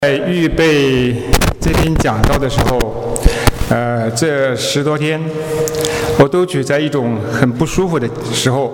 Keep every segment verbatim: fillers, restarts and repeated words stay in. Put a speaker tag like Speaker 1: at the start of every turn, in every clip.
Speaker 1: 在预备这篇讲道的时候，呃，这十多天，我都处在一种很不舒服的时候。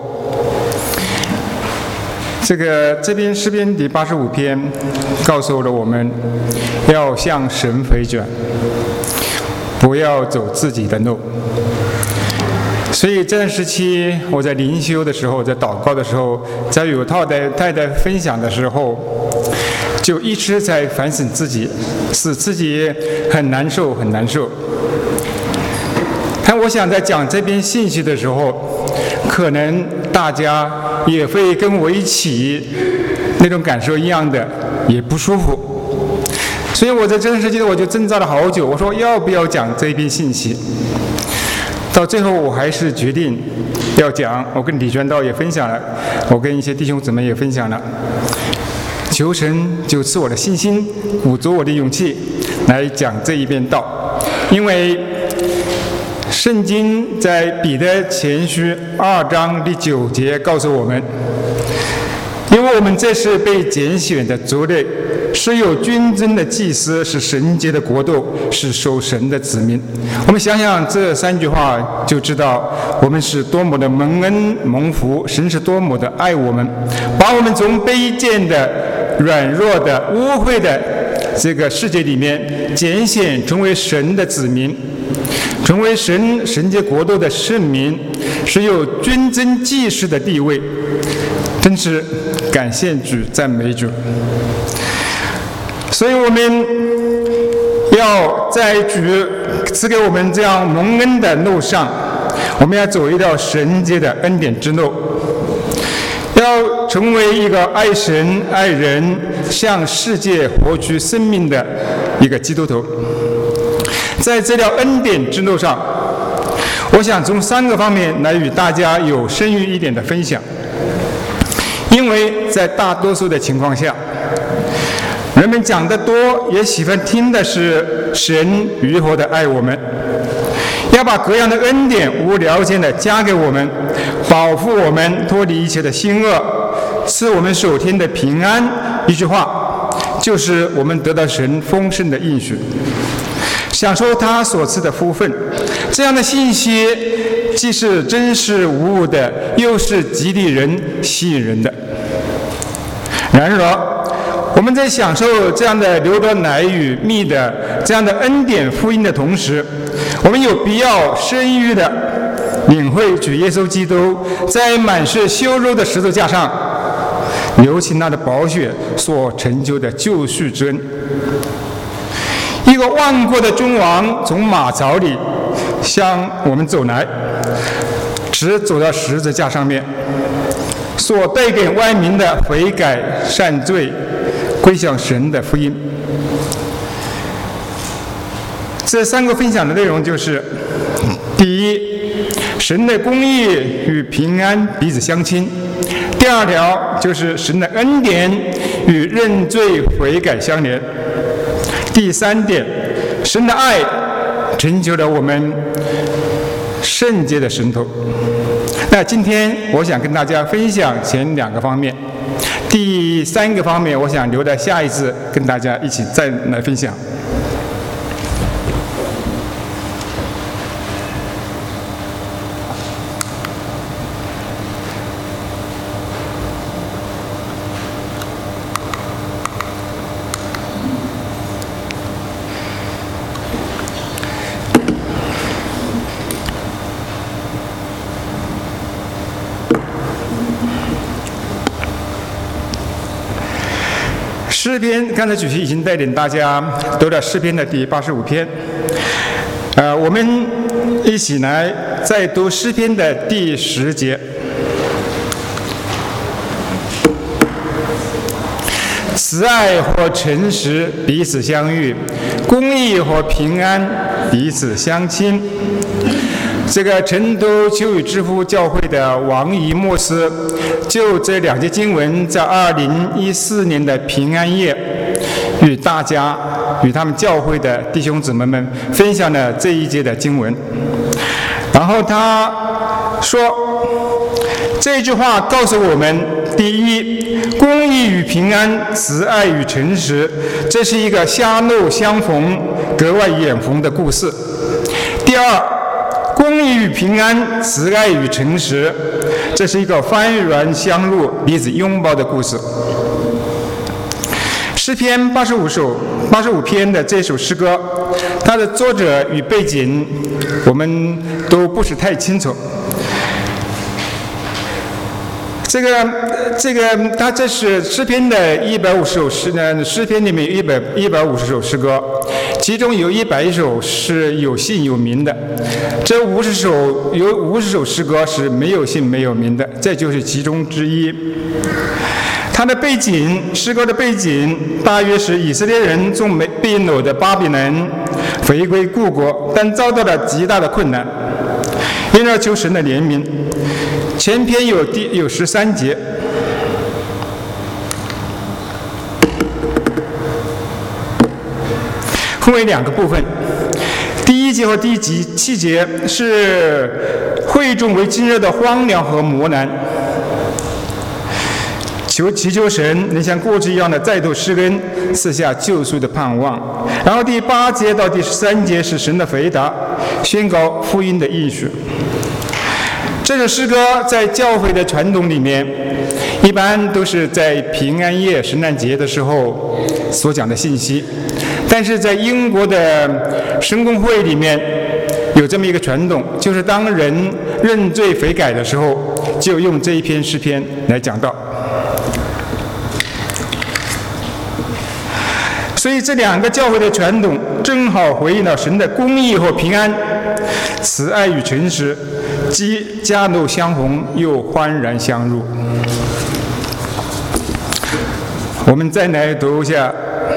Speaker 1: 这个这篇诗篇第八十五篇告诉了我们，要向神回转，不要走自己的路。所以这段时期，我在灵修的时候，在祷告的时候，在与我太太太太分享的时候，就一直在反省自己，使自己很难受，很难受。但我想在讲这篇信息的时候，可能大家也会跟我一起那种感受一样的，也不舒服。所以我在这段时间我就挣扎了好久，我说要不要讲这篇信息？到最后我还是决定要讲。我跟李传道也分享了，我跟一些弟兄姊妹也分享了。求神就赐我的信心，鼓足我的勇气来讲这一篇道。因为圣经在彼得前书二章第九节告诉我们，因为我们这是被拣选的族类，是有君尊的祭司，是神洁的国度，是属神的子民。我们想想这三句话，就知道我们是多么的蒙恩蒙福，神是多么的爱我们，把我们从卑贱的、软弱的、污秽的这个世界里面拣选成为神的子民，成为神神洁国度的圣民，是有君尊祭司的地位。真是感谢主，赞美主。所以我们要在主赐给我们这样蒙恩的路上，我们要走一条神洁的恩典之路，要成为一个爱神爱人向世界活出生命的一个基督徒。在这条恩典之路上，我想从三个方面来与大家有深入一点的分享。因为在大多数的情况下，人们讲得多，也喜欢听的是神如何的爱我们，要把各样的恩典无条件的加给我们，保护我们脱离一切的心恶，赐我们属天的平安。一句话，就是我们得到神丰盛的应许，享受他所赐的福分。这样的信息既是真实无误的，又是激励人、吸引人的。然而，我们在享受这样的流着奶与蜜的这样的恩典福音的同时，我们有必要深入的领会主耶稣基督在满是羞辱的十字架上流尽他的宝血所成就的救赎之恩。一个万国的君王从马槽里向我们走来，直走到十字架上面，所带给万民的悔改、善罪、归向神的福音。这三个分享的内容就是：第一，神的公义与平安彼此相亲；第二条就是神的恩典与认罪悔改相连；第三点，神的爱成就了我们圣洁的神头。那今天我想跟大家分享前两个方面，第三个方面我想留在下一次跟大家一起再来分享。诗篇，刚才主席已经带领大家读了诗篇的第八十五篇，呃，我们一起来再读诗篇的第十节。慈爱和诚实彼此相遇，公义和平安彼此相亲。这个成都秋雨之父教会的王仪牧师就这两节经文，在二零一四年的平安夜，与大家、与他们教会的弟兄姊妹们分享了这一节的经文。然后他说， 这句话告诉我们：第一，公义与平安，慈爱与诚实，这是一个狭路相逢、格外眼红的故事；第二，公义与平安，慈爱与诚实，这是一个幡然相入、彼此拥抱的故事。诗篇八十五首、八十五篇的这首诗歌，它的作者与背景我们都不是太清楚。这个这个，它这是诗篇的一百五十首诗呢，诗篇里面一百一百五十首诗歌，其中有一百首是有姓有名的，这五十首有五十首诗歌是没有姓没有名的，这就是其中之一。它的背景，诗歌的背景大约是以色列人从被掳的巴比伦回归故国，但遭到了极大的困难，因而求神的怜悯。前篇有第有十三节，分为两个部分。第一节和第七节是会众为今日的荒凉和磨难，求祈求神能像过去一样的再度施恩，赐下救赎的盼望。然后第八节到第十三节是神的回答，宣告福音的应许。这首诗歌在教会的传统里面，一般都是在平安夜、圣诞节的时候所讲的信息，但是在英国的圣公会里面有这么一个传统，就是当人认罪悔改的时候，就用这一篇诗篇来讲道。所以这两个教会的传统正好回应了神的公义和平安、慈爱与诚实，既狭路相逢又幡然相入。我们再来读一下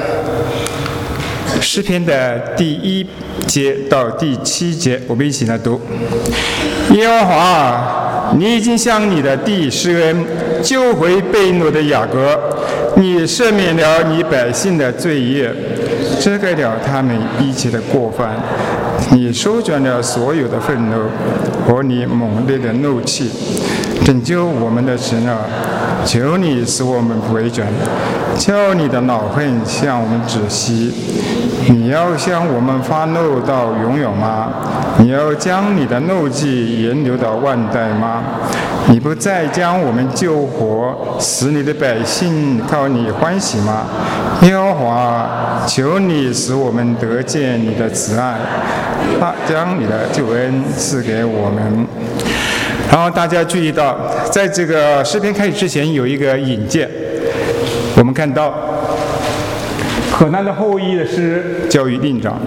Speaker 1: 诗篇的第一节到第七节，我们一起来读。耶和华啊，你已经向你的地施恩，救回被掳的雅各，你赦免了你百姓的罪孽，遮盖了他们一切的过犯，你收转了所有的愤怒和你猛烈的怒气，拯救我们的神啊，求你使我们回转，叫你的恼恨向我们止息。你要向我们发怒到永远吗？你要将你的怒气延留到万代吗？你不再将我们救活，使你的百姓靠你欢喜吗？耶和华，求你使我们得见你的慈爱，将你的救恩赐给我们。然后大家注意到，在这个诗篇开始之前有一个引荐，我们看到可拿的后裔的诗交与令长，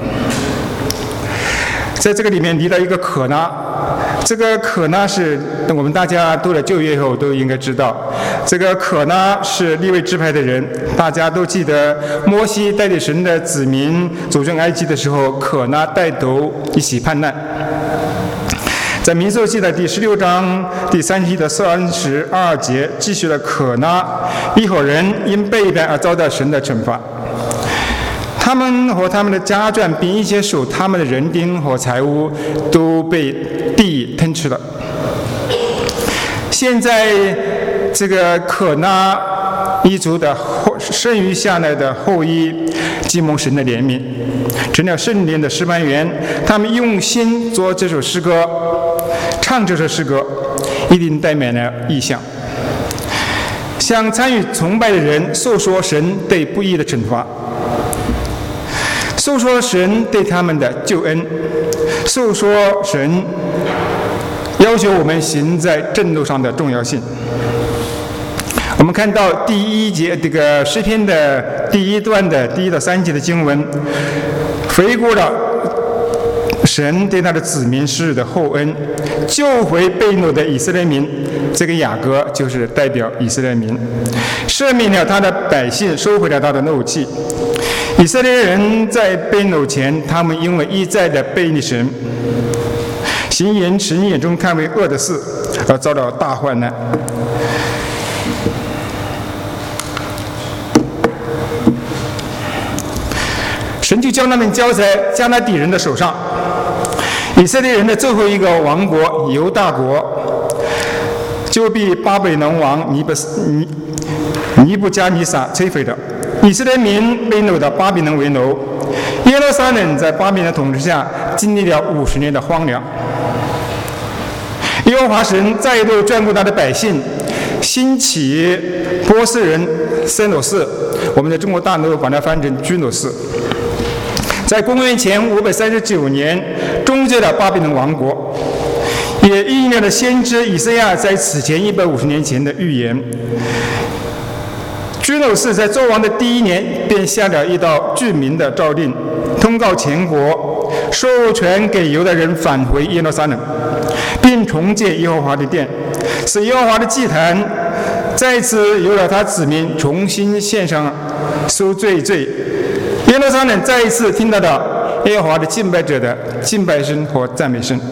Speaker 1: 在这个里面提到一个可拿，这个可拿是我们大家读了旧约后都应该知道，这个可拿是利未支派的人，大家都记得摩西带领神的子民走进埃及的时候，可拿带头一起叛难。在民数记的第十六章第三十一到三十二节，记述了可拿一伙人因背叛而遭到神的惩罚，他们和他们的家眷并一切属他们的人丁和财物都被地吞吃了。现在这个可拿一族的剩余下来的后裔，既蒙神的怜悯，成了圣殿的诗班员，他们用心做这首诗歌，唱这首诗歌，一定代表了意象，向参与崇拜的人诉说神对不义的惩罚，诉说神对他们的救恩，诉说神要求我们行在正路上的重要性。我们看到第一节这个诗篇的第一段的第一到三节的经文，回顾了神对他的子民施的厚恩，救回被掳的以色列民，这个雅各就是代表以色列民，赦免了他的百姓，收回了他的怒气。以色列人在被掳前，他们因为一再的背逆神，行人神眼中看为恶的事，而遭到大患难。神就将他们交在迦南底人的手上。以色列人的最后一个王国犹大国， 就被巴比伦王尼布尼尼布加尼撒摧毁了。以色列民被掳到巴比伦为奴，耶路撒冷在巴比伦统治下经历了五十年的荒凉。耶和华神再度眷顾他的百姓，兴起波斯人塞鲁士，我们在中国大陆把它翻成居鲁士，在公元前五百三十九年终结了巴比伦王国，也应验了先知以赛亚在此前一百五十年前的预言。居鲁士在作王的第一年便下了一道具名的诏令，通告全国，授权给犹大人返回耶路撒冷，并重建耶和华的殿，使耶和华的祭坛再次由了他子民重新献上赎罪祭。耶路撒冷再一次听到了耶和华的敬拜者的敬拜声和赞美声。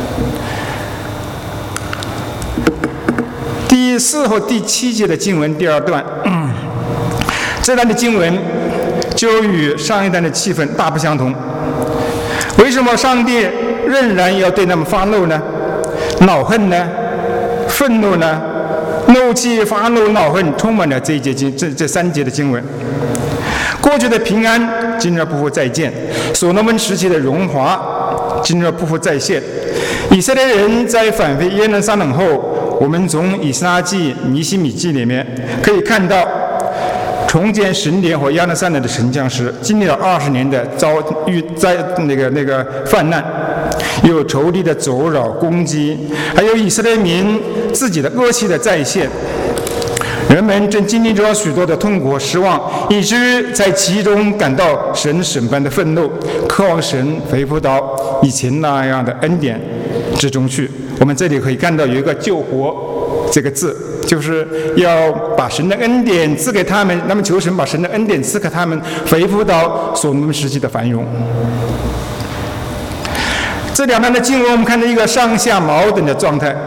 Speaker 1: 第四和第七节的经文第二段，嗯、这段的经文就与上一段的气氛大不相同。为什么上帝仍然要对他们发怒呢？恼恨呢？愤怒呢？怒气、发怒、恼恨充满了这一节经这这三节的经文。过去的平安今日不复再见，所罗门时期的荣华今日不复再现。以色列人在返回耶路撒冷后，我们从以斯拉记、尼希米记里面可以看到，重建神殿和耶路撒冷的神将士经历了二十年的遭遇灾那个那个泛滥，有仇敌的走扰攻击，还有以色列民自己的恶气的再现。人们正经历着许多的痛苦和失望，以至于在其中感到神审判的愤怒，渴望神恢复到以前那样的恩典之中去。我们这里可以看到有一个救活这个字，就是要把神的恩典赐给他们，那么求神把神的恩典赐给他们，恢复到所罗门时期的繁荣。这两段的经文我们看到一个上下矛盾的状态。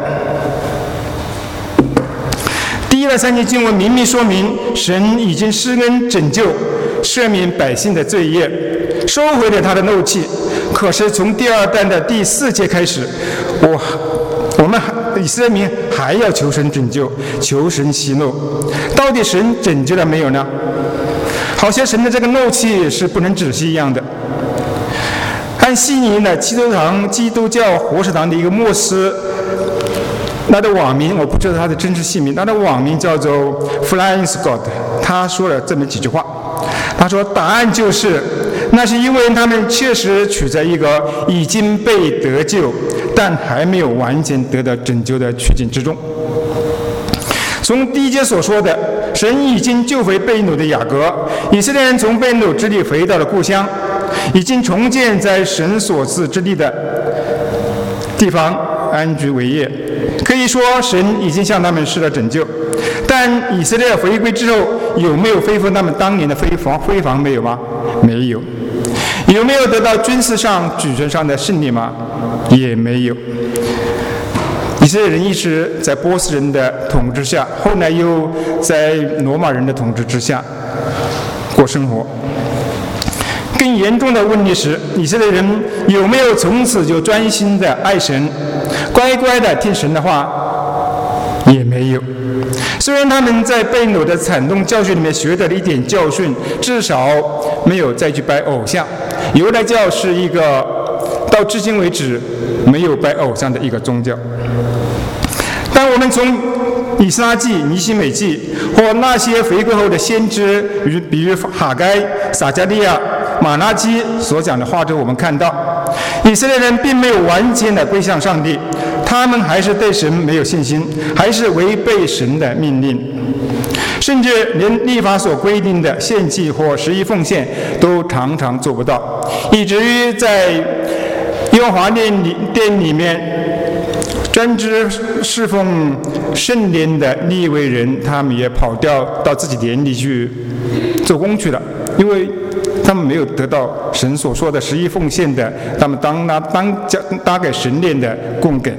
Speaker 1: 第一段三节经文明明说明神已经施恩拯救，赦免百姓的罪业，收回了他的怒气。可是从第二段的第四节开始，我我们以色列民还要求神拯救，求神息怒。到底神拯救了没有呢？好像神的这个怒气是不能止息一样的。按悉尼的基督堂基督教活石堂的一个牧师，他的网名我不知道他的真实姓名，他的网名叫做 Flying Scott。他说了这么几句话，他说答案就是，那是因为他们确实处在一个已经被得救，但还没有完全得到拯救的处境之中。从第一节所说的，神已经救回被掳的雅各，以色列人从被掳之地回到了故乡，已经重建在神所赐之地的地方安居为业。可以说神已经向他们施了拯救，但以色列回归之后有没有恢复他们当年的辉煌辉煌没有吗？没有。有没有得到军事上举权上的胜利吗？也没有。以色列人一直在波斯人的统治下，后来又在罗马人的统治之下过生活。更严重的问题是，以色列人有没有从此就专心的爱神，乖乖的听神的话？也没有。虽然他们在被掳的惨痛教训里面学得了一点教训，至少没有再去拜偶像。犹太教是一个到至今为止没有拜偶像的一个宗教。但我们从以斯拉记、尼希米记或那些回归后的先知，比如哈该、撒迦利亚、马拉基所讲的话中，我们看到以色列人并没有完全的归向上帝，他们还是对神没有信心，还是违背神的命令，甚至连律法所规定的献祭或十一奉献都常常做不到，以至于在耶和华殿里殿里面专职侍奉圣殿的利未人，他们也跑掉到自己殿里去做工去了，因为他们没有得到神所说的十一奉献的，他们当拿当搭给神殿的供给。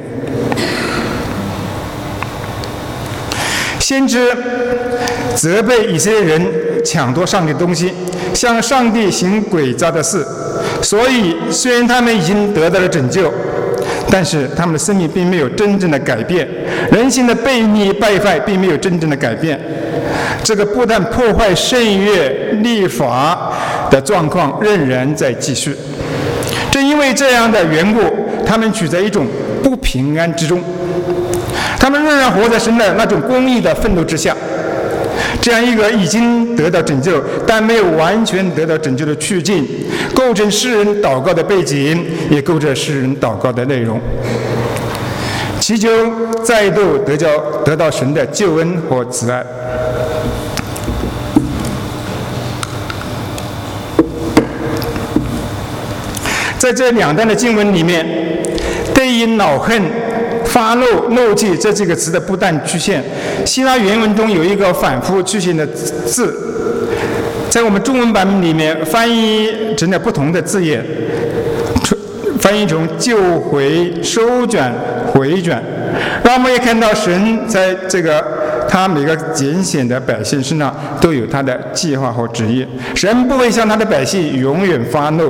Speaker 1: 先知责备以色列人抢夺上帝的东西，向上帝行诡诈的事，所以虽然他们已经得到了拯救， 但是他们的生命并没有真正的改变，人性的悖逆败坏并没有真正的改变。这个不但破坏圣约立法的状况仍然在继续。正因为这样的缘故，他们处在一种不平安之中，他们仍然活在神的那种公义的愤怒之下。这样一个已经得到拯救但没有完全得到拯救的处境，构成诗人祷告的背景，也构成诗人祷告的内容，祈求再度得到得到神的救恩和慈爱。在这两段的经文里面，对于恼恨、发怒、怒气这几个词的不断出现，希腊原文中有一个反复出现的字，在我们中文版本里面翻译成了不同的字眼，翻译成救回、收转、回转，让我们也看到神在这个他每个拣选的百姓身上都有他的计划和旨意。神不会向他的百姓永远发怒，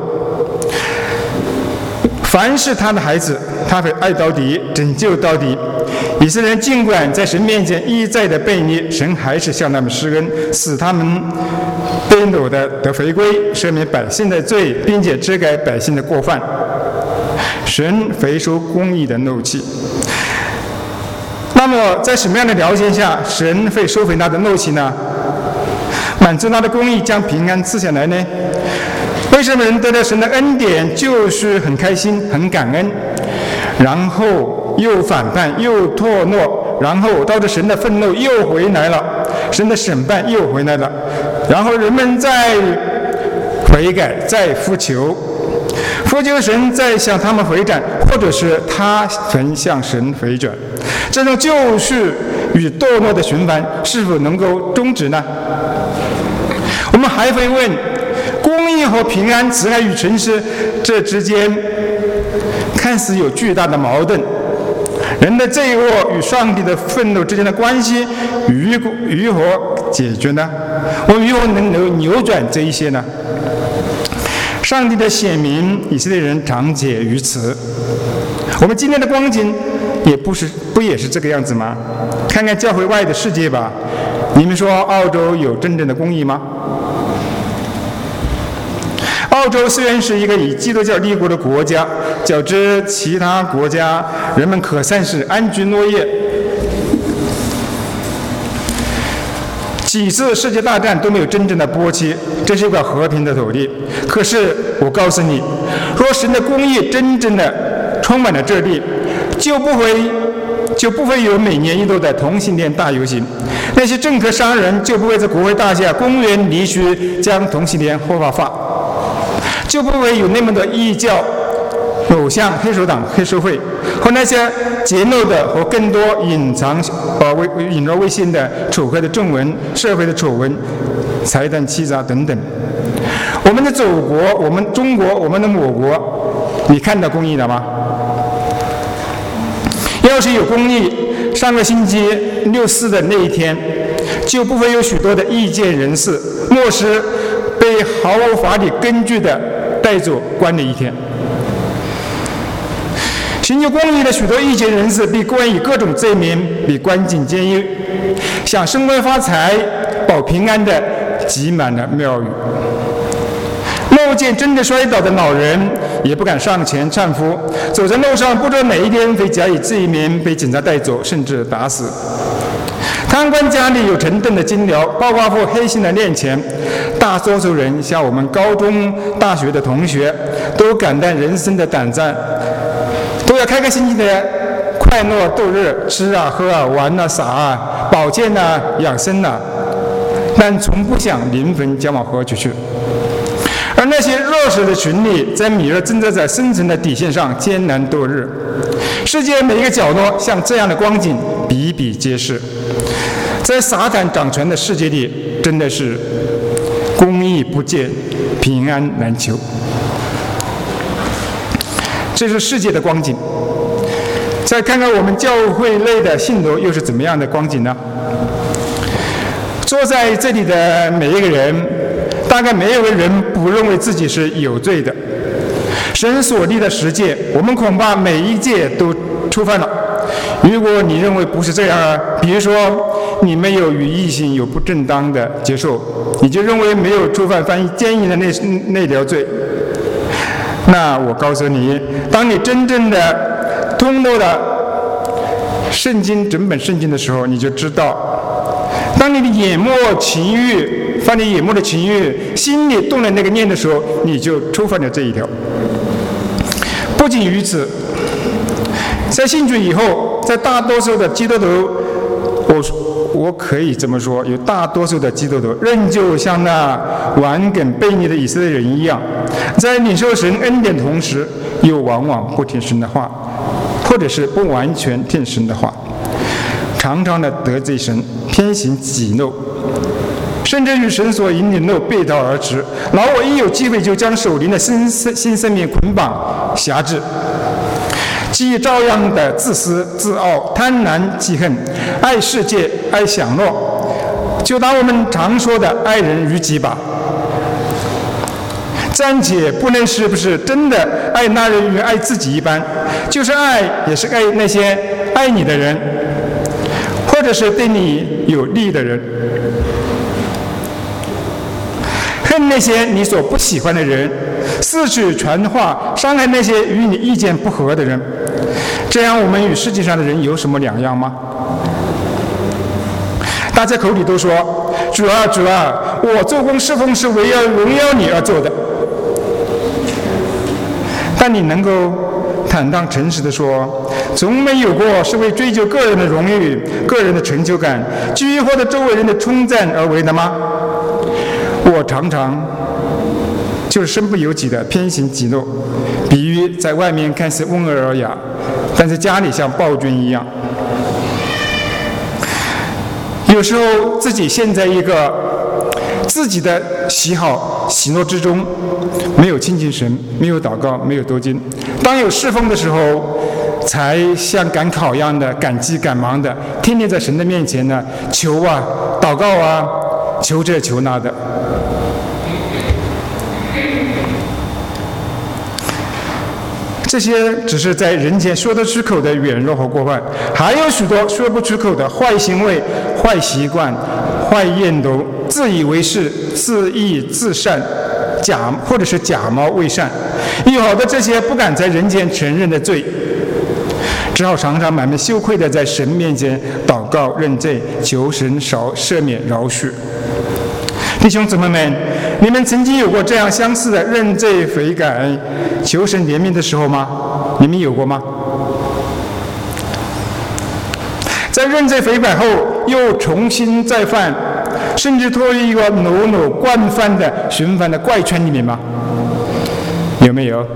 Speaker 1: 凡是他的孩子，他会爱到底，拯救到底。以色列人尽管在神面前一再的悖逆，神还是向他们施恩，使他们被掳的得回归，赦免百姓的罪，并且遮盖百姓的过犯。神回收公义的怒气。那么在什么样的条件下神会收回他的怒气呢？满足他的公义，将平安赐下来呢？为什么人得到神的恩典就是很开心很感恩，然后又反叛又堕落，然后到着神的愤怒又回来了，神的审判又回来了，然后人们再悔改再呼求，呼求神再向他们回转，或者是他曾向神回转，这种救赎与堕落的循环是否能够终止呢？我们还会问，公义和平安、慈爱与诚实这之间看似有巨大的矛盾，人的罪恶与上帝的愤怒之间的关系如如何解决呢？我们如何能扭转这一些呢？上帝的显明，以色列人常解于此。我们今天的光景也不是不也是这个样子吗？看看教会外的世界吧，你们说澳洲有真正的公义吗？澳洲虽然是一个以基督教立国的国家，较之其他国家，人们可算是安居乐业。几次世界大战都没有真正的波及，这是一块和平的土地。可是我告诉你，若神的公义真正的充满了这地，就不会就不会有每年一度的同性恋大游行，那些政客商人就不会在国会大厦、公园离区将同性恋合法化，就不会有那么多异教、偶像、黑手党、黑社会和那些揭露的和更多隐藏呃为隐而未现的丑恶的正文、社会的丑闻、财团欺诈等等。我们的祖国，我们中国，我们的母国，你看到公义了吗？要是有公义，上个星期六四的那一天，就不会有许多的意见人士、牧师被毫无法理根据的带走关了一天。寻求公义的许多意见人士被关以各种罪名，被关进监狱，想升官发财、保平安的挤满了庙宇。路见真的摔倒的老人，也不敢上前搀扶，走在路上不知道哪一天会假以罪名被警察带走，甚至打死。贪官家里有成吨的金条，暴发户黑心的练钱，大多数人像我们高中、大学的同学，都感叹人生的短暂，都要开开心心的快乐度日，吃啊喝啊玩啊撒啊，保健啊养生啊，但从不想灵魂将往何处去。而那些弱势的群体在米日挣扎在生存的底线上艰难度日，世界每一个角落像这样的光景比比皆是。在撒旦掌权的世界里，真的是公义不见，平安难求。这是世界的光景。再看看我们教会内的信徒又是怎么样的光景呢？坐在这里的每一个人，大概没有个人不认为自己是有罪的， 神所立的十诫，我们恐怕每一诫都触犯了。如果你认为不是这样啊，比如说你没有与异性有不正当的接受，你就认为没有触犯翻译奸淫的那那条罪，那我告诉你，当你真正的通透了圣经整本圣经的时候，你就知道，当你的眼目情欲犯你眼目的情欲，心里动了那个念的时候，你就触犯了这一条。不仅于此，在信主以后，在大多数的基督徒，我我可以这么说，有大多数的基督徒仍旧像那顽梗悖逆的以色列人一样，在领受神恩典的同时，又往往不听神的话，或者是不完全听神的话，常常的得罪神，偏行己怒，甚至与神所引领的路背道而驰。老我一有机会就将守灵的新新生命捆绑辖制，既照样的自私自傲、贪婪嫉恨、爱世界、爱享乐，就拿我们常说的爱人如己吧。暂且不论是不是真的爱那人与爱自己一般，就是爱也是爱那些爱你的人，或者是对你有利的人，恨那些你所不喜欢的人，四处传话伤害那些与你意见不合的人。这样我们与世界上的人有什么两样吗？大家口里都说主啊主啊，我做工侍奉是为了荣耀你而做的，但你能够坦荡诚实地说，从没有过是为追求个人的荣誉、个人的成就感，基于获得周围人的称赞而为的吗？我常常就是身不由己的偏行己怒，比喻在外面看似温文尔雅，但在家里像暴君一样。有时候自己陷在一个自己的喜好喜怒之中，没有亲近神，没有祷告，没有读经。当有侍奉的时候，才像赶考一样的赶急赶忙的，天天在神的面前呢求啊祷告啊，求这求那的。这些只是在人间说得出口的软弱和过犯，还有许多说不出口的坏行为、坏习惯、坏言读、自以为是、自义自善、假或者是假冒伪善，有好的这些不敢在人间承认的罪，只好常常满面羞愧的在神面前祷告认罪，求神少赦免饶恕。弟兄姊妹们，你们曾经有过这样相似的认罪悔改、求神怜悯的时候吗？你们有过吗？在认罪悔改后，又重新再犯，甚至脱离一个努努惯犯的循环的怪圈里面吗？有没有？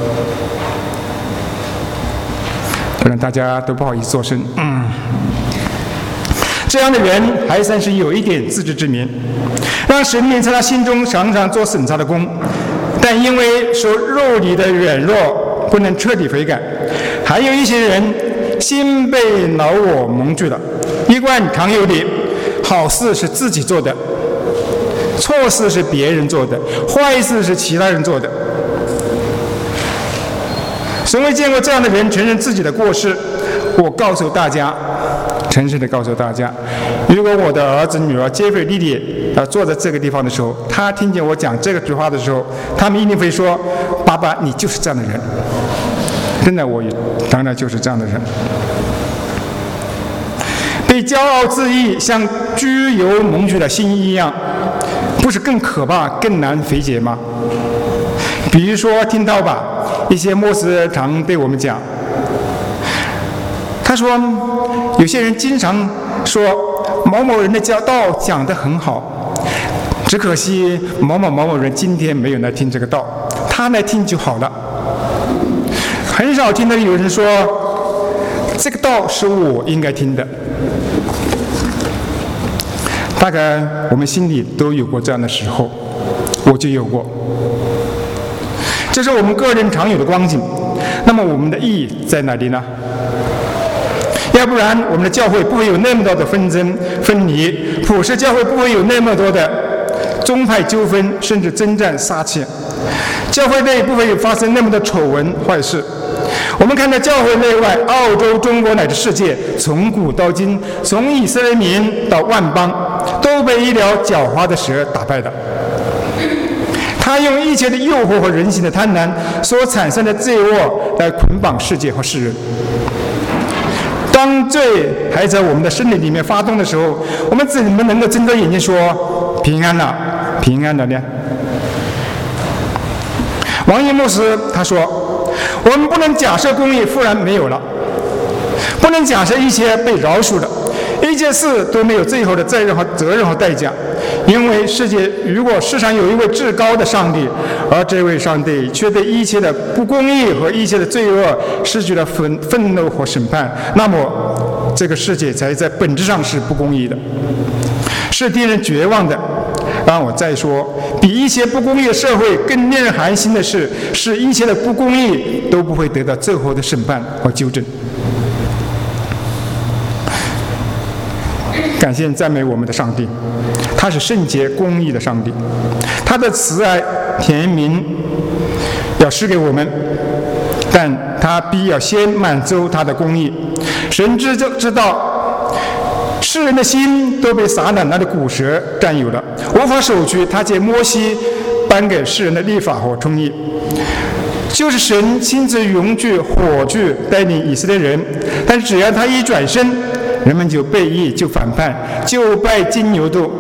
Speaker 1: 让大家都不好意思作声。嗯，这样的人还算是有一点自知之明，让神明在他心中常常做审查的工，但因为受肉体的软弱，不能彻底悔改。还有一些人心被老我蒙住了，一贯常有理，好事是自己做的，错事是别人做的，坏事是其他人做的。从未见过这样的人承认自己的过失。我告诉大家，诚实的告诉大家，如果我的儿子女儿杰斐弟弟呃坐在这个地方的时候，他听见我讲这个句话的时候，他们一定会说，爸爸你就是这样的人。真的，我当然就是这样的人。被骄傲自义像居油蒙住的心一样，不是更可怕更难理解吗？比如说听到吧，一些牧师常对我们讲，他说有些人经常说某某人的教导讲得很好，只可惜某某某某人今天没有来听这个道，他来听就好了。很少听到有人说这个道是我应该听的。大概我们心里都有过这样的时候，我就有过。这是我们个人常有的光景，那么我们的意义在哪里呢？要不然我们的教会不会有那么多的纷争分离，普世教会不会有那么多的宗派纠纷，甚至征战杀气。 教会内不会发生那么多丑闻坏事。我们看到教会内外，澳洲、中国乃至世界，从古到今，从以色列民到万邦，都被一条狡猾的蛇打败的。他用一切的诱惑和人性的贪婪所产生的罪恶来捆绑世界和世人。当罪还在我们的身体里面发动的时候，我们怎么能够睁着眼睛说平安了平安了呢？王一牧师他说，我们不能假设公义忽然没有了，不能假设一切被饶恕了，一切事都没有最后的责任和责任和代价。因为世界如果世上有一位至高的上帝，而这位上帝却对一切的不公义和一切的罪恶失去了愤愤怒和审判，那么这个世界才在本质上是不公义的，是令人绝望的。让我再说，比一切不公义的社会更令人寒心的是，是一切的不公义都不会得到最后的审判和纠正。感谢赞美我们的上帝，他是圣洁公义的上帝，他的慈爱甜民要施给我们，但他必要先满足他的公义。神知知道世人的心都被撒旦那的古蛇占有了，无法守去他借摩西颁给世人的律法和公义。就是神亲自用具火炬带领以色列人，但只要他一转身，人们就背义，就反叛，就拜金牛犊。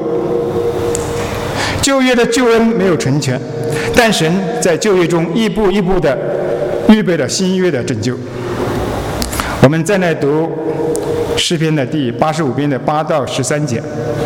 Speaker 1: 旧约的救恩没有成全，但神在旧约中一步一步地预备了新约的拯救。我们再来读诗篇的第八十五篇的八到十三节。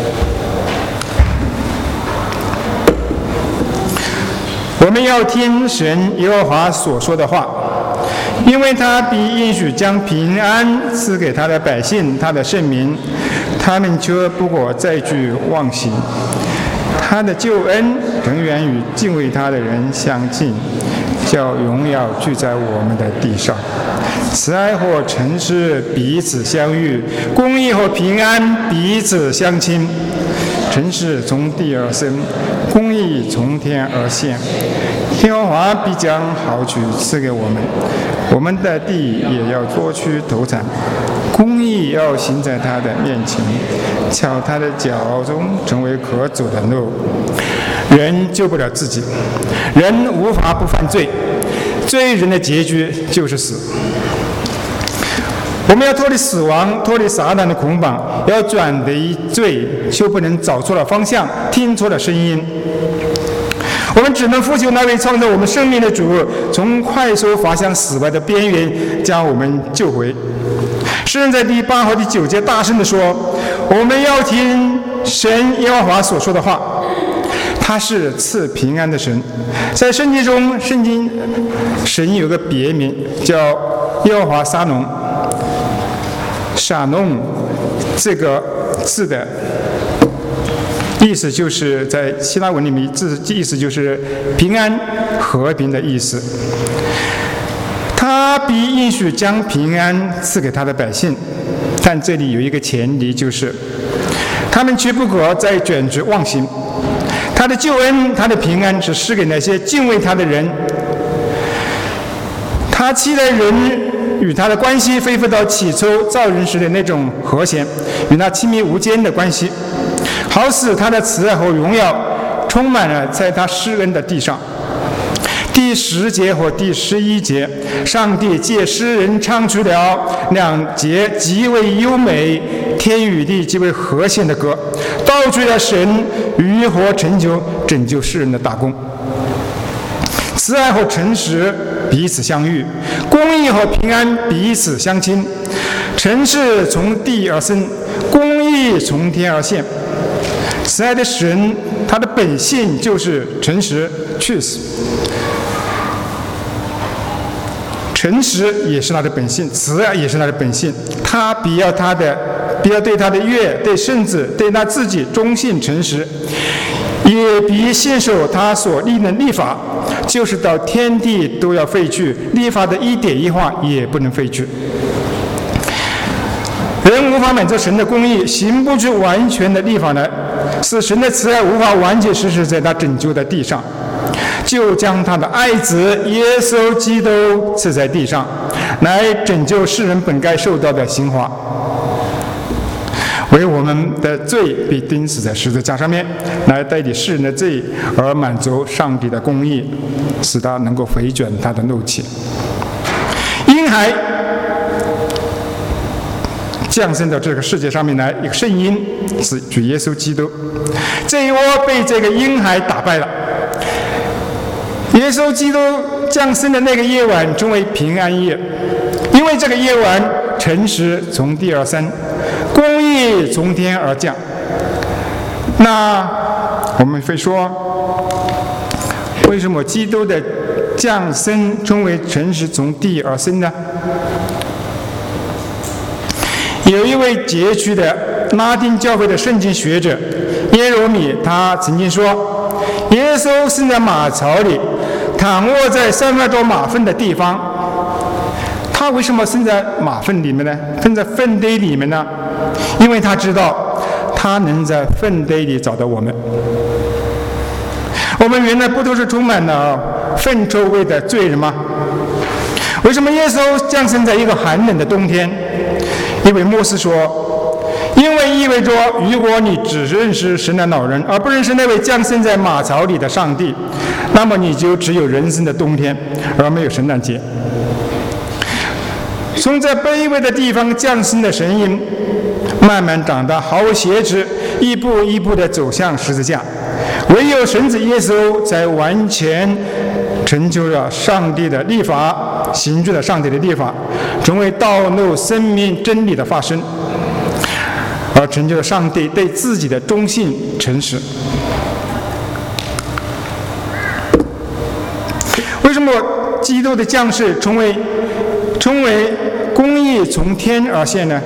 Speaker 1: 我们要听神耶和华所说的话，因为他必应许将平安赐给他的百姓，他的圣民，他们却不过再具妄行。他的救恩仍然与敬畏他的人相近，叫荣耀聚在我们的地上。慈爱和诚实彼此相遇，公义和平安彼此相亲。诚实从地而生，公义从天而现。耶和华必将好取赐给我们，我们的地也要多取土产。公义要行在他的面前，叫他的脚中成为可走的路。人救不了自己，人无法不犯罪，罪人的结局就是死。我们要脱离死亡，脱离撒旦的捆绑，要转离罪，就不能找错了方向，听错了声音。我们只能呼求那位创造我们生命的主，从快速滑向死亡的边缘将我们救回。诗人在第八和第九节大声地说，我们要听神耶和华所说的话，他是赐平安的神。在圣经中，圣经神有个别名叫耶和华沙龙。沙龙这个字的意思就是在希腊文里面，字意思就是平安、和平的意思。他必应许将平安赐给他的百姓，但这里有一个前提，就是他们绝不可再卷直妄行。他的救恩、他的平安只施给那些敬畏他的人。他期待人与他的关系恢复到起初造人时的那种和谐，与那亲密无间的关系，好使他的慈爱和荣耀充满了在他施恩的地上。第十节和第十一节，上帝借诗人唱出了两节极为优美、天与地极为和谐的歌，道出了神如何成就拯救世人的大功。慈爱和诚实彼此相遇，公义和平安彼此相亲。诚实从地而生，公义从天而现。慈爱的神，他的本性就是诚实 truth， 诚实也是他的本性，慈爱也是他的本性。他必要他的必要对他的约、对圣子、对他自己忠信诚实，也必信守他所立的律法，就是到天地都要废去，律法的一点一画也不能废去。人无法满足神的公义，行不出完全的律法来，使神的慈爱无法完全实施在他拯救的地上。 就将他的爱子耶稣基督赐在地上，来拯救世人本该受到的刑罚，为我们的罪被钉死在十字架上面，来代替世人的罪，而满足上帝的公义，使他能够回转他的怒气。婴孩降生到这个世界上面来，一个圣婴是主耶稣基督。这一窝被这个婴孩打败了。耶稣基督降生的那个夜晚称为平安夜，因为这个夜晚诚实从地而生，公义从天而降。那我们会说，为什么基督的降生称为诚实从地而生呢？有一位杰出的拉丁教会的圣经学者耶罗米，他曾经说，耶稣生在马槽里，躺卧在三万多马粪的地方。他为什么生在马粪里面呢？生在粪堆里面呢？因为他知道他能在粪堆里找到我们。我们原来不都是充满了粪臭味的罪人吗？为什么耶稣降生在一个寒冷的冬天？一位牧师说，因为意味着如果你只认识神的老人，而不认识那位降生在马槽里的上帝，那么你就只有人生的冬天，而没有圣诞节。从这卑微的地方降生的神婴，慢慢长大，毫无节制，一步一步地走向十字架。唯有神子耶稣才完全成就了上帝的律法，行出了上帝的律法，成为道路、生命、真理的化身，而成就了上帝对自己的忠信诚实。为什么基督的降世成为称为公义从天而现呢？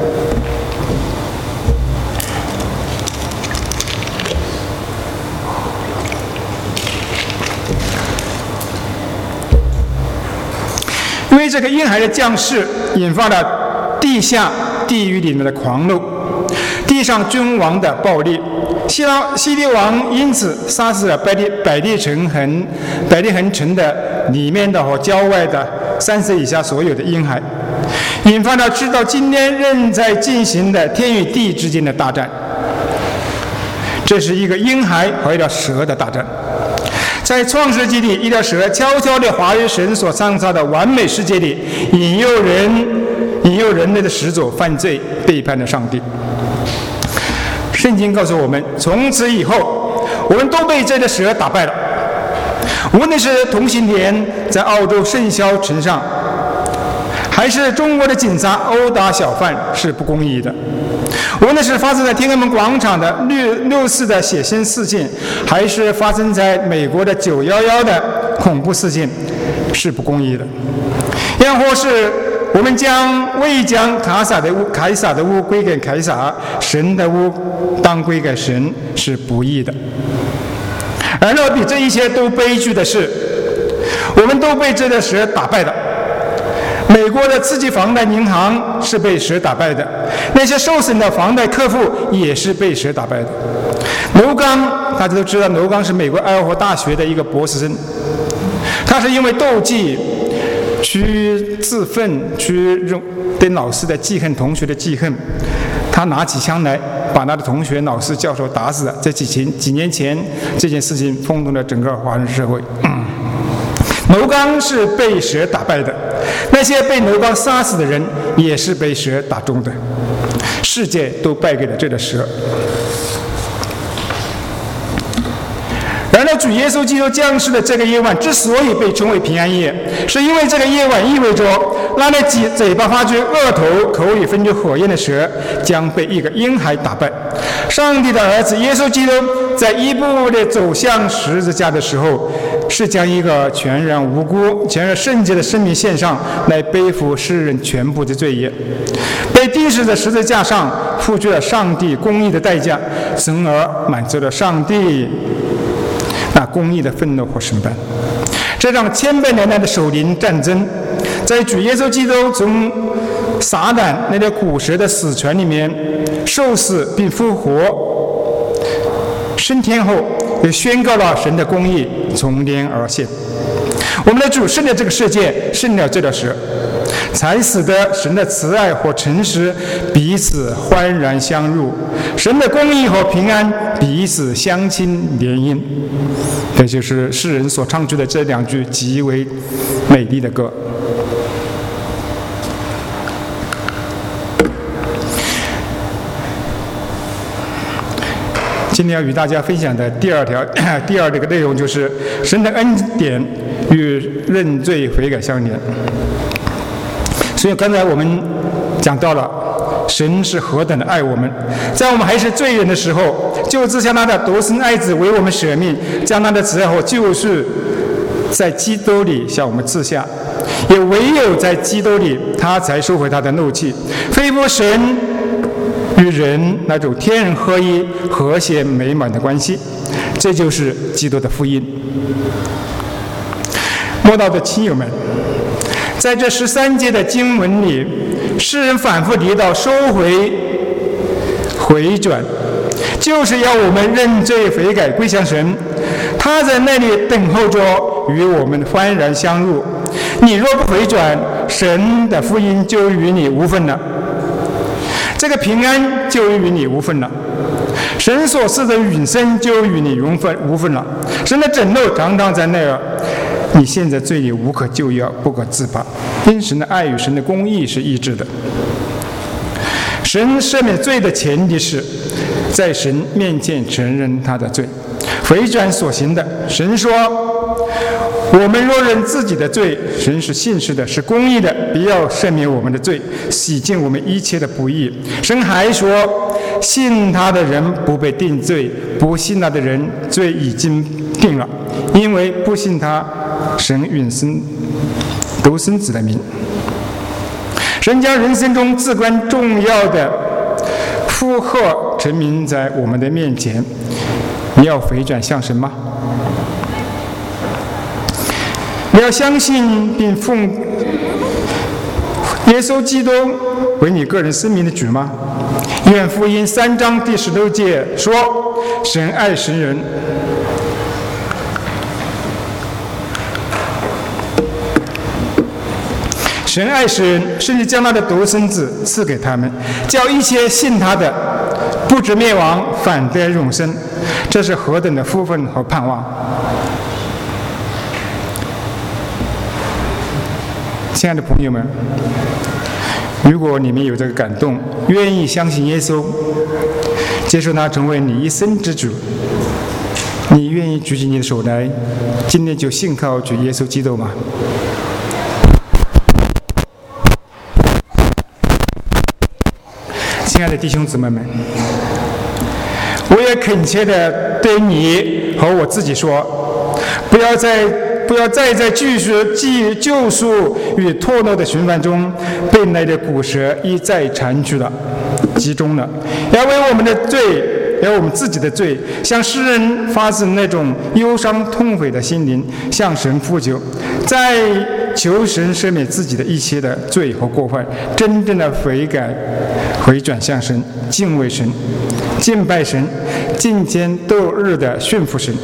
Speaker 1: 因为这个婴孩的降世引发了地下地狱里面的狂怒，地上君王的暴力。希拉希律王因此杀死了百利百利城横百利恒城的里面的和郊外的三岁以下所有的婴孩，引发了直到今天仍在进行的天与地之间的大战。这是一个婴孩和一条蛇的大战。在创世纪里，一条蛇悄悄地滑于神所创造的完美世界里，引诱人引诱人类的始祖犯罪，背叛了上帝。圣经告诉我们，从此以后我们都被这条蛇打败了。无论是同性恋在澳洲盛嚣尘上，还是中国的警察殴打小贩是不公义的，无论是发生在天安门广场的六六四的血腥事件，还是发生在美国的九一一的恐怖事件，是不公义的。又或是我们将未将卡撒的屋凯撒的屋归给凯撒，神的屋当归给神，是不义的。然而比这一切都悲剧的是，我们都被这条蛇打败了。美国的次级房贷银行是被蛇打败的，那些受损的房贷客户也是被蛇打败的。楼刚，大家都知道，楼刚是美国爱奥华大学的一个博士生，他是因为斗技去自奋，去对老师的记恨、同学的记恨，他拿起枪来把他的同学、老师、教授打死了。这几前几年前这件事情轰动了整个华人社会。嗯楼刚是被蛇打败的，那些被楼刚杀死的人也是被蛇打中的，世界都败给了这条蛇。然而主耶稣基督降世的这个夜晚之所以被称为平安夜，是因为这个夜晚意味着那那嘴嘴巴发出恶头、口里分出火焰的蛇将被一个婴孩打败。上帝的儿子耶稣基督在一步步地走向十字架的时候，是将一个全然无辜、全然圣洁的生命献上，来背负世人全部的罪业，被钉死在十字架上，付出了上帝公义的代价，从而满足了上帝那公义的愤怒和审判。这场千百年来的守灵战争，在主耶稣基督从撒旦那条古蛇的死泉里面受死并复活， 升天后也宣告了神的公义从天而现。我们的主胜了这个世界，胜了这条蛇，才使得神的慈爱和诚实彼此欢然相入，神的公义和平安彼此相亲联姻。这就是诗人所唱出的这两句极为美丽的歌。今天要与大家分享的第二条第二这个内容就是神的恩典与认罪悔改相连。所以刚才我们讲到了神是何等的爱我们，在我们还是罪人的时候，就赐下他的独生爱子为我们舍命，将他的慈爱和救赎在基督里向我们赐下，也唯有在基督里他才收回他的怒气，恢复神与人那种天人合一、和谐美满的关系。这就是基督的福音。慕道的亲友们，在这十三节的经文里，诗人反复提到收回、回转，就是要我们认罪悔改归向神。他在那里等候着与我们欢然相入。你若不回转，神的福音就与你无分了，这个平安就与你无分了，神所赐的永生就与你无分无分了。神的拯救常常在那儿，你现在罪里无可救药，不可自拔，因神的爱与神的公义是一致的。神赦免罪的前提是在神面前承认他的罪，回转所行的。神说，我们若认自己的罪，神是信实的，是公义的，必要赦免我们的罪，洗净我们一切的不义。神还说，信他的人不被定罪，不信他的人罪已经定了，因为不信他神永生独生子的名。神将人生中至关重要的负荷陈明在我们的面前，你要回转向神吗？你要相信并奉耶稣基督为你个人生命的主吗？约翰福音三章第十六节说，神爱世人，神爱世人，甚至将他的独生子赐给他们，叫一切信他的不至灭亡，反得永生。这是何等的福分和盼望！亲爱的朋友们，如果你们有这个感动，愿意相信耶稣，接受他成为你一生之主，你愿意举起你的手来，今天就信靠主耶稣基督吗？亲爱的弟兄姊妹们，我也恳切地对你和我自己说，不要再不要再在继续继救赎与脱落的循环中被那的骨蛇一再缠住了、集中了，要为我们的罪，要我们自己的罪，向诗人发自那种忧伤痛悔的心灵，向神呼求，在求神赦免自己的一切的罪和过犯，真正的悔改、回转向神，敬畏神、敬拜神，尽天斗日的驯服神。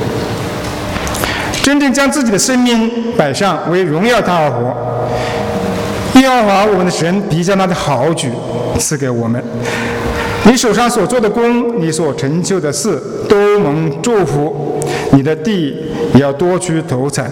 Speaker 1: 真正将自己的生命摆上，为荣耀他而活。耶和华我们的神必将他的好举赐给我们。你手上所做的工，你所成就的事，都蒙祝福。你的地也要多出头产。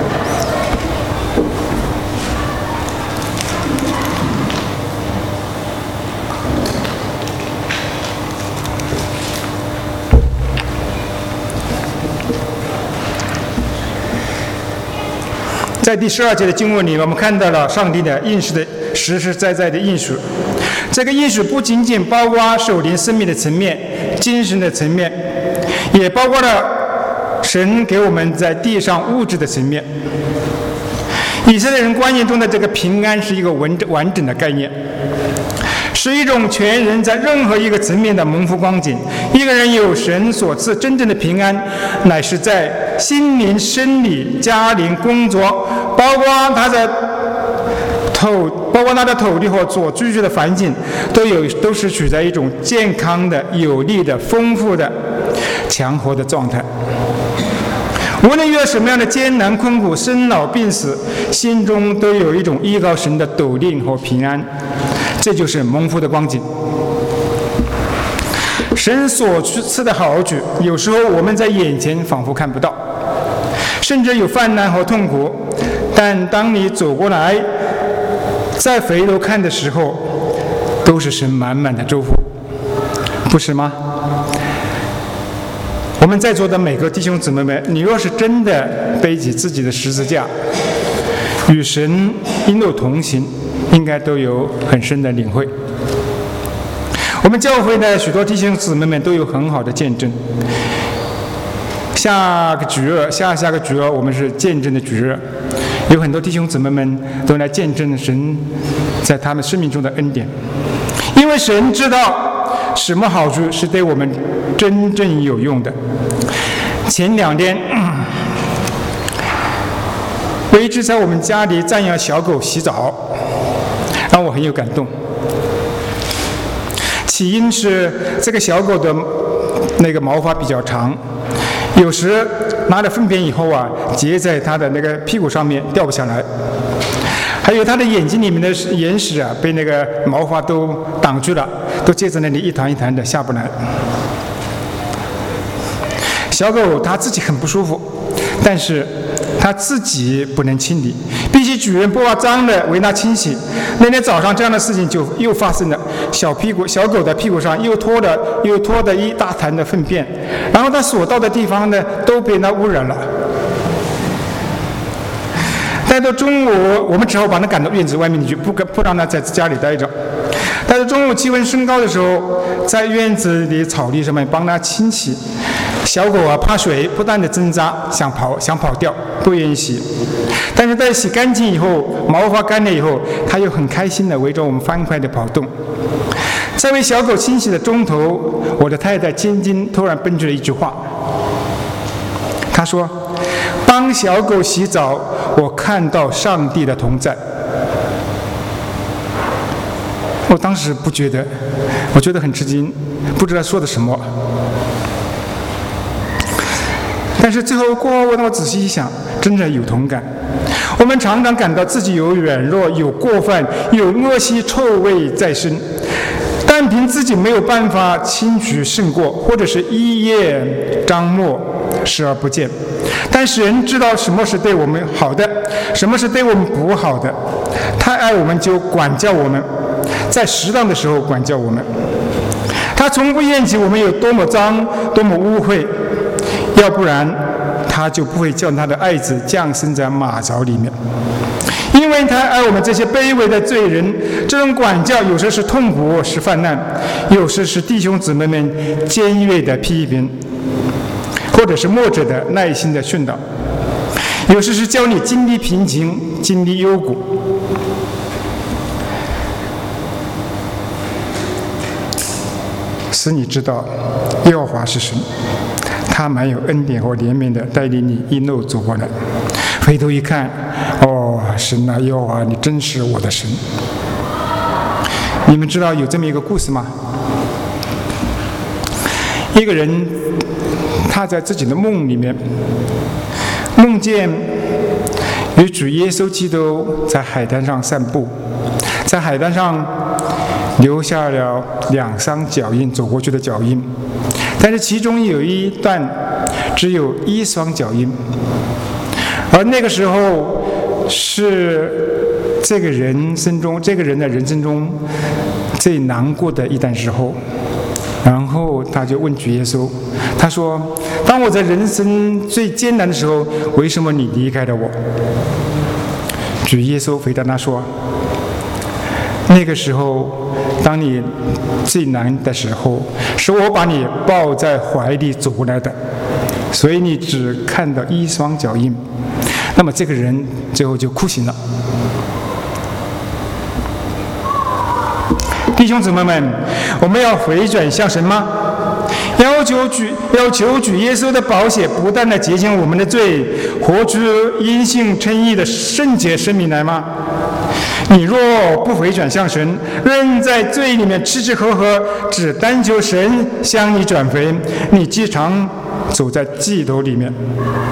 Speaker 1: 在第十二节的经文里，我们看到了上帝的应许的实实在在的应许。这个应许不仅仅包括属灵生命的层面、精神的层面，也包括了神给我们在地上物质的层面。以色列人观念中的这个平安是一个完整完整的概念，是一种全人在任何一个层面的蒙福光景。一个人有神所赐真正的平安，乃是在心灵、生理、家庭、工作，包括他的土，包括他的土地和所居住的环境，都有都是处在一种健康的、有利的、丰富的。 强活的状态。无论遇到什么样的艰难困苦、生老病死，心中都有一种依靠神的笃定和平安，这就是蒙福的光景。神所赐的好处，有时候我们在眼前仿佛看不到，甚至有患难和痛苦，但当你走过来再回头看的时候，都是神满满的祝福，不是吗？我们在座的每个弟兄姊妹们，你若是真的背起自己的十字架，与神一路同行，应该都有很深的领会。我们教会的许多弟兄姊妹们都有很好的见证。下个主日，下下个主日，我们是见证的主日，有很多弟兄姊妹们都来见证神在他们生命中的恩典，因为神知道什么好处是对我们真正有用的。前两天，我一直在我们家里赞扬小狗洗澡，让我很有感动。起因是这个小狗的那个毛发比较长，有时拿了粪便以后啊，结在它的那个屁股上面掉不下来，还有它的眼睛里面的眼屎啊，被那个毛发都挡住了，都结在那里一团一团的下不来。小狗它自己很不舒服，但是它自己不能清理，必须主人不把脏的为它清洗。那天早上这样的事情就又发生了，小屁股小狗的屁股上又拖的又拖的一大滩的粪便，然后它所到的地方呢都被它污染了。待到中午，我们只好把它赶到院子外面去，不不让它在家里待着。待到中午气温升高的时候，在院子里草地上面帮它清洗。小狗啊怕水，不断的挣扎，想跑想跑掉，不愿意洗。但是在洗干净以后，毛发干了以后，它又很开心的围着我们欢快的跑动。在为小狗清洗的中途，我的太太晶晶突然蹦出了一句话，她说：“帮小狗洗澡，我看到上帝的同在。”我当时不觉得，我觉得很吃惊，不知道说的什么。但是最后过后，我仔细一想，真的有同感。我们常常感到自己有软弱、有过犯、有恶习臭味在身，但凭自己没有办法轻举胜过，或者是一叶张默，视而不见。但是人知道什么是对我们好的，什么是对我们不好的。他爱我们就管教我们，在适当的时候管教我们。他从不厌弃我们有多么脏、多么污秽。要不然他就不会叫他的爱子降生在马槽里面，因为他爱我们这些卑微的罪人。这种管教有时是痛苦，是犯难，有时是弟兄姊妹们尖锐的批评，或者是默者的耐心的训导，有时是教你经历贫穷，经历幽谷。使你知道耶和华是神，他满有恩典和怜悯的带领你一路走过来。回头一看，哦，神啊，耶和华，你真是我的神。你们知道有这么一个故事吗？一个人他在自己的梦里面梦见与主耶稣基督在海滩上散步，在海滩上留下了两双脚印，走过去的脚印，但是其中有一段只有一双脚印，而那个时候是这个人生中这个人的人生中最难过的一段时候。然后他就问主耶稣，他说：“当我在人生最艰难的时候，为什么你离开了我？”主耶稣回答他说：“那个时候，当你最难的时候，是我把你抱在怀里走过来的，所以你只看到一双脚印。”那么这个人最后就哭醒了。弟兄姊妹们，我们要回转向神吗？要求主要求主耶稣的宝血不断地洁净我们的罪，活出因信称义的圣洁生命来吗？你若不回转向神，仍在罪里面吃吃喝喝，只单求神向你转回，你既常走在记头里面，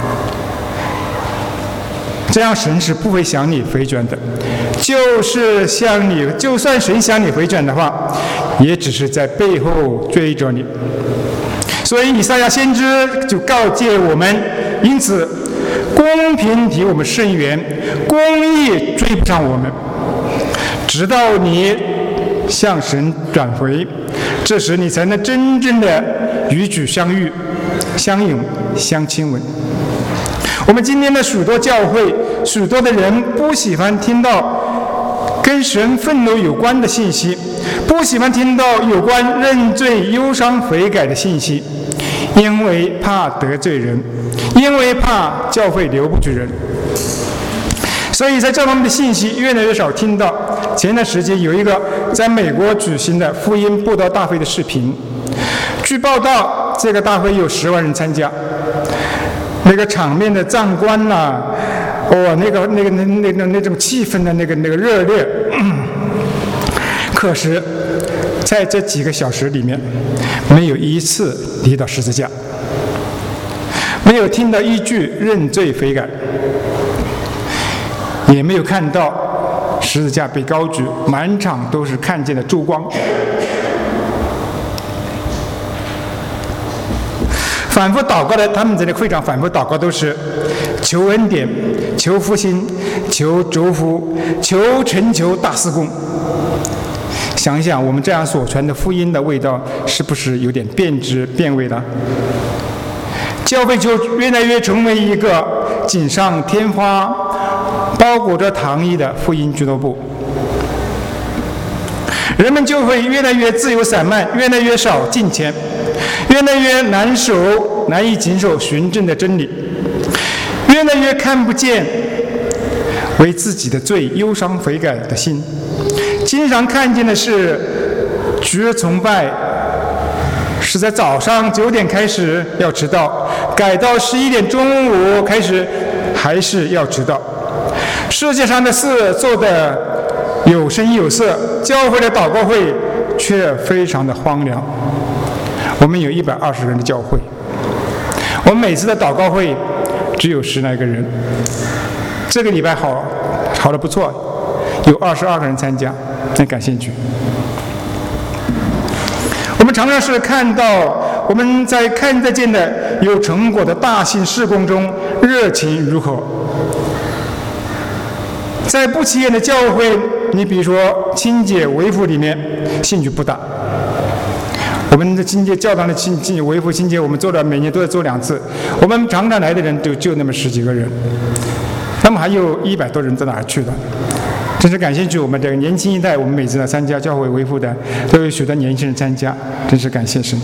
Speaker 1: 这样神是不会向你回转的。就是向你，就算神向你回转的话，也只是在背后追着你。所以以赛亚先知就告诫我们，因此公平离我们甚远，公义追不上我们，直到你向神转回，这时你才能真正的与主相遇、相拥、相亲吻。我们今天的许多教会，许多的人不喜欢听到跟神愤怒有关的信息，不喜欢听到有关认罪、忧伤、悔改的信息，因为怕得罪人，因为怕教会留不住人，所以在这方面的信息越来越少听到。前段时间有一个在美国举行的福音布道大会的视频，据报道这个大会有十万人参加，那个场面的壮观呐、啊，哦，那个那个那那那那种气氛的那个那个热烈，可是在这几个小时里面，没有一次提到十字架，没有听到一句认罪悔改，也没有看到十字架被高举，满场都是看见的烛光。反复祷告的，他们在这会场反复祷告都是求恩典、求复兴、求祝福、求成就大事工。想一想，我们这样所传的福音的味道，是不是有点变质变味了？教会就越来越成为一个锦上添花、包裹着糖衣的福音俱乐部。人们就会越来越自由散漫，越来越少金钱，越来越难守、难以谨守循正的真理，越来越看不见为自己的罪忧伤悔改的心。经常看见的是主日崇拜是在早上九点开始要迟到，改到十一点中午开始还是要迟到。世界上的事做得有声有色，教会的祷告会却非常的荒凉。我们有一百二十人的教会，我们每次的祷告会只有十来个人。这个礼拜好好的不错，有二十二个人参加，那感兴趣。我们常常是看到我们在看得见的有成果的大型事工中热情如何，在不起眼的教会，你比如说清洁维护里面兴趣不大。我们的清洁教堂的清洁维护清洁，我们做了每年都要做两次，我们常常来的人就就那么十几个人，那么还有一百多人在哪儿去了？真是感谢主，我们这个年轻一代，我们每次来参加教会维护的都有许多年轻人参加，真是感谢神。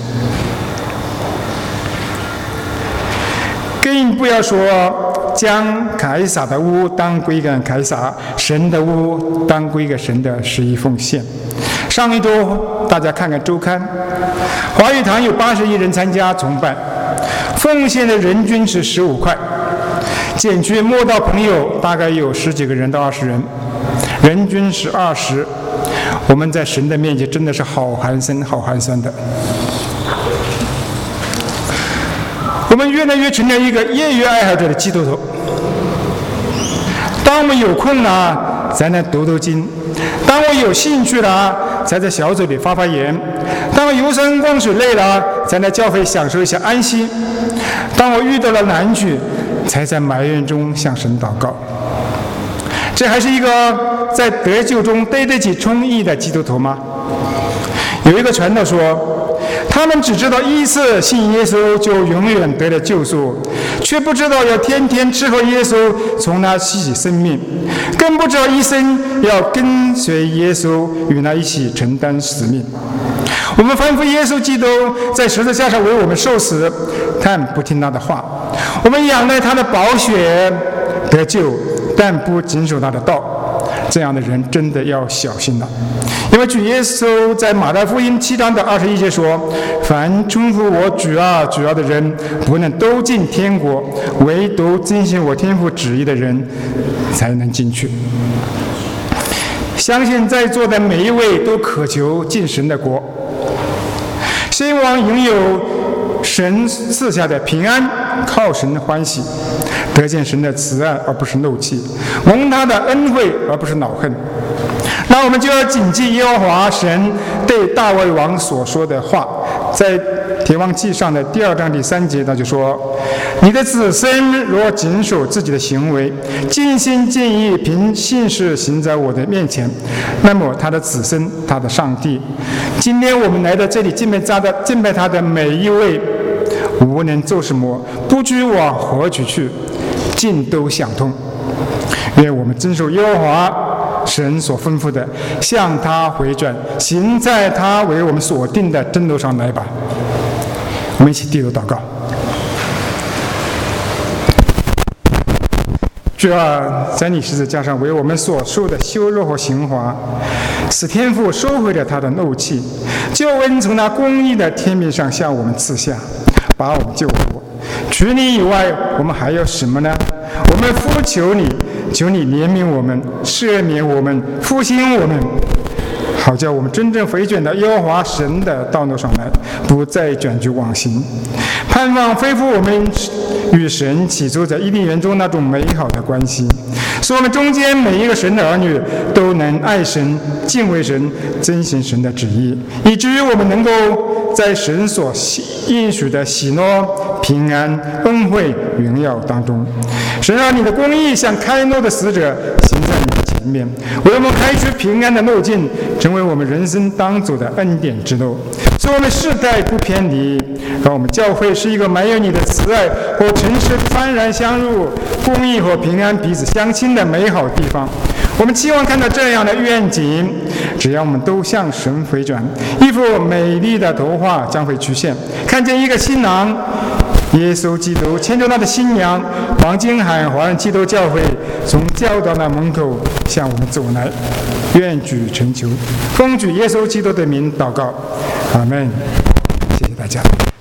Speaker 1: 更不要说将凯撒的屋当归给凯撒，神的屋当归给神的十一奉献。上一周大家看看周刊，华语堂有八十一人参加崇拜，奉献的人均是十五块，减去慕道朋友大概有十几个人到二十人，人均是二十。我们在神的面前真的是好寒酸好寒酸的。我们越来越成了一个业余爱好者的基督徒。当我们有空了，才能读读经；当我有兴趣了，才在小组里发发言；当我游山逛水累了，才在教会享受一下安息；当我遇到了难局，才在埋怨中向神祷告。这还是一个在得救中对得起充义的基督徒吗？有一个传道说，他们只知道一次信耶稣就永远得了救赎，却不知道要天天伺候耶稣，从那吸取生命，更不知道一生要跟随耶稣，与他一起承担使命。我们吩咐耶稣基督在十字架上为我们受死，但不听他的话；我们仰赖他的宝血得救，但不谨守他的道。这样的人真的要小心了，因为主耶稣在马太福音七章的二十一节说：“凡称呼我主啊主啊的人，不能都进天国，唯独遵行我天父旨意的人，才能进去。”相信在座的每一位都渴求进神的国，希望拥有神赐下的平安，靠神欢喜，得见神的慈爱而不是怒气，蒙他的恩惠而不是恼恨。那我们就要谨记耶和华神对大卫王所说的话，在列王记上的第二章第三节，他就说：你的子孙若谨守自己的行为，尽心尽意凭信实行在我的面前，那么他的子孙，他的上帝，今天我们来到这里敬拜他的敬拜他的每一位，无论做什么，不知往何处去，尽都想通。愿我们遵守耶和华神所吩咐的，向他回转，行在他为我们所定的正路上来吧。我们一起低头祷告。主啊，在你十字架上为我们所受的羞辱和刑罚，使天父收回了他的怒气，救恩从那公义的天命上向我们赐下，把我们救活。除你以外，我们还有什么呢？我们呼求你，求你怜悯我们，赦免我们，复兴我们，好叫我们真正回转到耶和华神的道路上来，不再卷居妄行，盼望恢复我们与神起初在伊甸园中那种美好的关系，使我们中间每一个神的儿女都能爱神、敬畏神、遵行神的旨意，以至于我们能够在神所应许的喜乐、平安、恩惠、荣耀当中。神让你的公义像开路的使者行在你的前面，为我们开出平安的路径，成为我们人生当走的恩典之路，使我们世代不偏离，让我们教会是一个没有你的慈爱和诚实幡然相入、公义和平安彼此相亲的美好地方。我们期望看到这样的愿景，只要我们都向神回转，一幅美丽的图画将会出现，看见一个新郎耶稣基督牵着他的新娘黄金海华人基督教会从教堂的门口向我们走来。愿主成就，奉主耶稣基督的名祷告，阿们。谢谢大家。